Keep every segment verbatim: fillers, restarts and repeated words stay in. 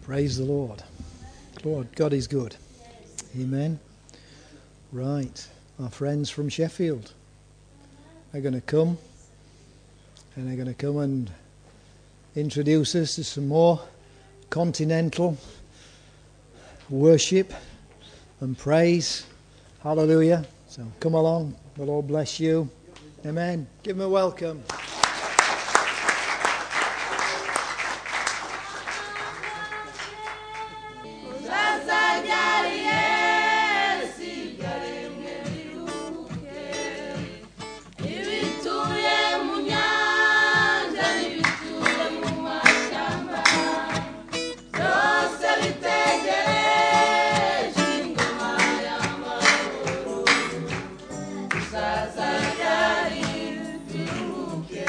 Praise the Lord. Lord, God is good. Amen. Right. Our friends from Sheffield are going to come. And they're going to come and introduce us to some more continental worship and praise. Hallelujah. So come along. The Lord bless you. Amen. Give them a welcome. Okay.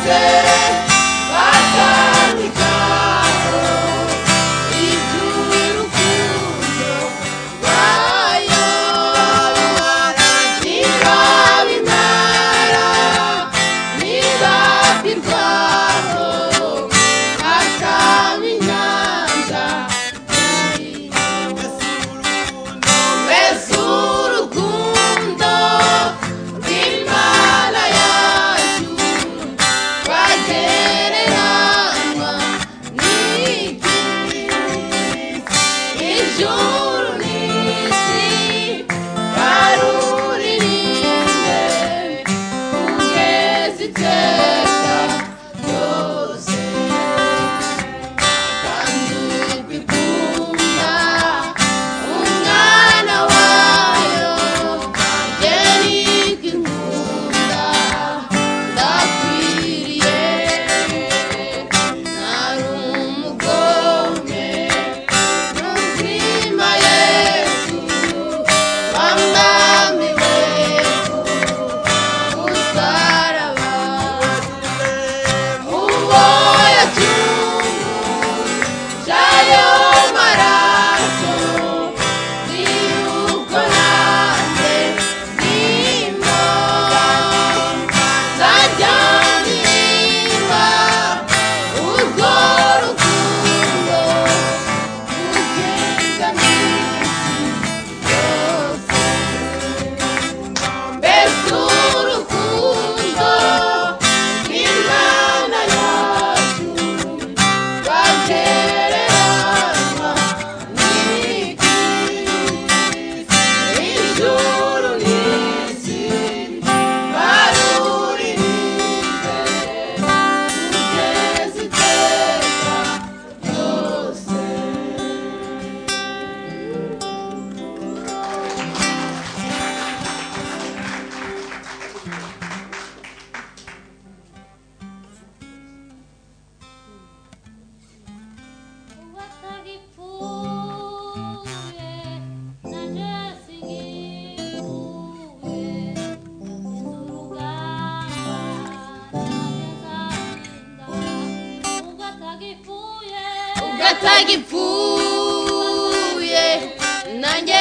Ugatagifuye nanjye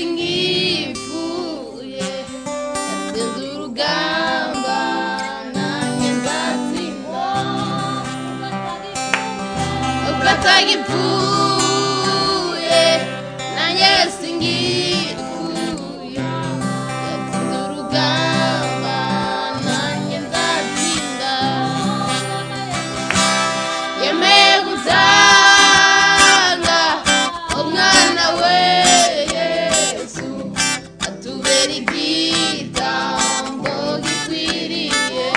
singifuye yatsinze urugamba nanjye nzatsinda ugatagifuye nanjye singifuye yatsinze urugamba nanjye nzatsinda yemeye gutanga umwana we Yesu atubera igitambo gikwiriye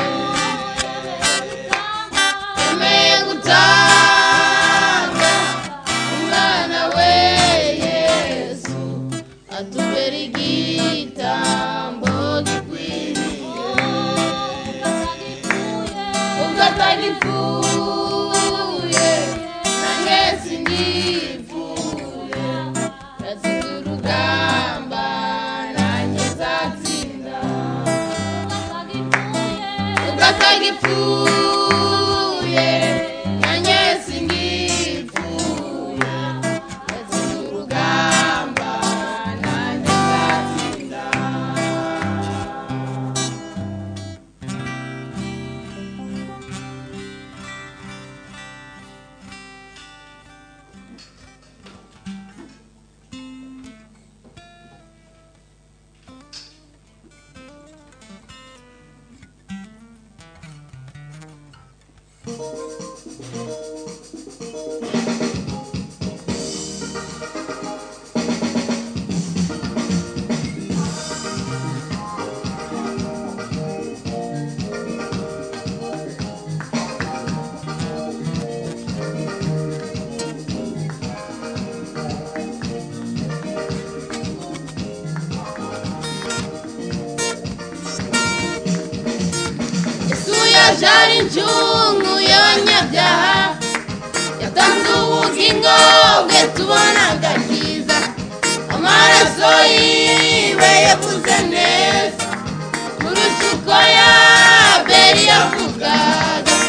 yemeye gutanga umwana we Yesu atubera igitambo gikwiriye ugatagifuye nanjye singifuye yatsinze urugamba nanjye nzatsinda ugatagifuye nanjye singifuye yatsinze urugamba nanjye nzatsinda. Jari njungu y'abanyabyaha yatanze ubugingo bwe tubona agakiza amaraso yiwe yavuze neza kurusha uko Abeli yavugaga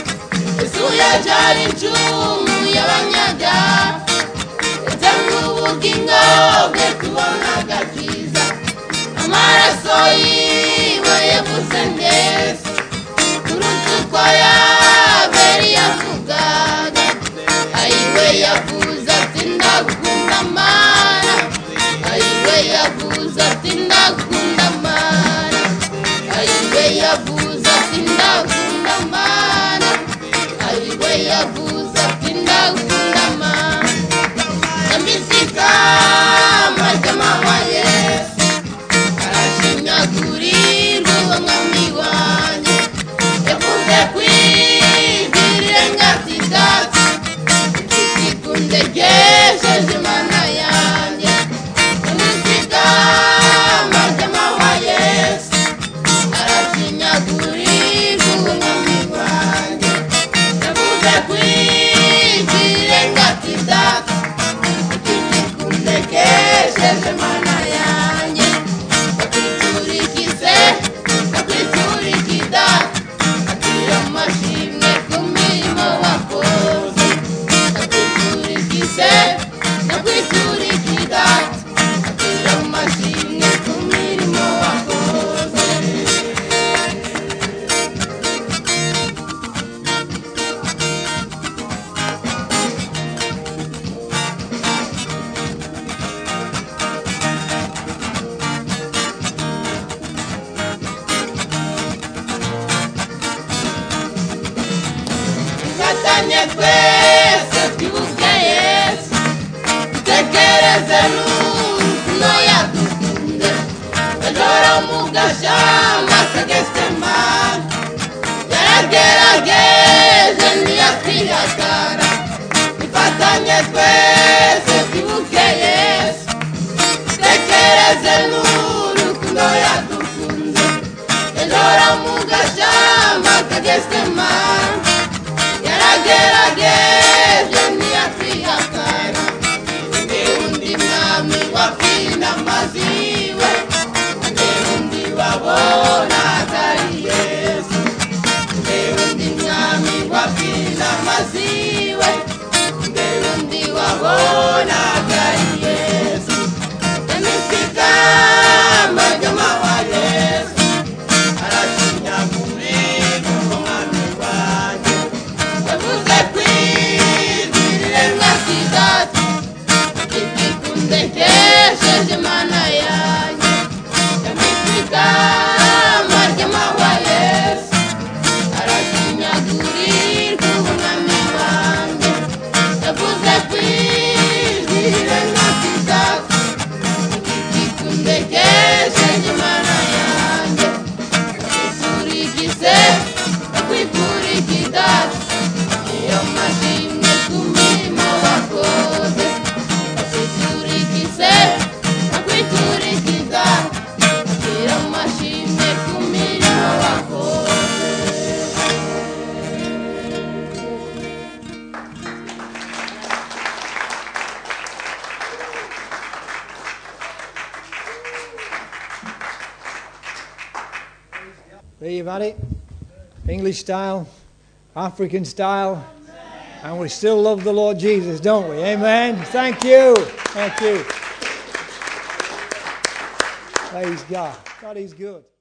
yiwe yavuze neza kuruta uko yaberi yavugaga. Ayiwe yavuze ati ndagukunda mana, ayiwe yavuze ati ndagukunda mana, ayiwe yavuze ati ndagukunda mana, ayiwe yavuze ati ndagukunda mana. Namisika majama wa Yesu arashinyagurirwa uwo mwami wanjye. Yavuze kwigirira ngati data ikikundegesheje mana yanjye. Namisika majama wa Yesu arashinyagurirwa uwo mwami wanjye. Yavuze kwigirira ngati data ikikundegesheje mana yanjye. Nakwiturikise nakwiturikida atira amashimwe ku mirimo wakoze. Nakwiturikise nakwiturikida atira amashimwe ku mirimo wakoze. Dufatanye twese twibuke Yesu, dutekereze n'urukundo yadukunze. Ejoro mu gashamba k'Getsemane yaragerageje ntiyatwihakana. Dufatanye twese twibuke Yesu, dutekereze n'urukundo yadukunze. Ejoro mu gashamba k'Getsemane yaragerageje ntiyatwihakana. Ndi undi mwami wapfina amaziwe, ndi undi wabona atari Yesu. Ndi undi mwami wapfina amaziwe, ndi undi wabona atari Yesu. Namisika majama wa Yesu arashinyagurirwa uwo mwami wanjye. Yavuze kwigirira ngati data ikikundegesheje mana yanjye. Namisika majama wa Yesu arashinyagurirwa uwo mwami wanjye. Yavuze kwigirira ngati data ikikundegesheje mana yanjye. Nakwiturikise nakwiturikida iyo mashimwe ku mirimo wakoze. Nakwiturikise nakwiturikida iyo mashimwe ku mirimo wakoze. There you've had it. English style, African style, and we still love the Lord Jesus, don't we? Amen. Thank you. Thank you. Praise God. God is good.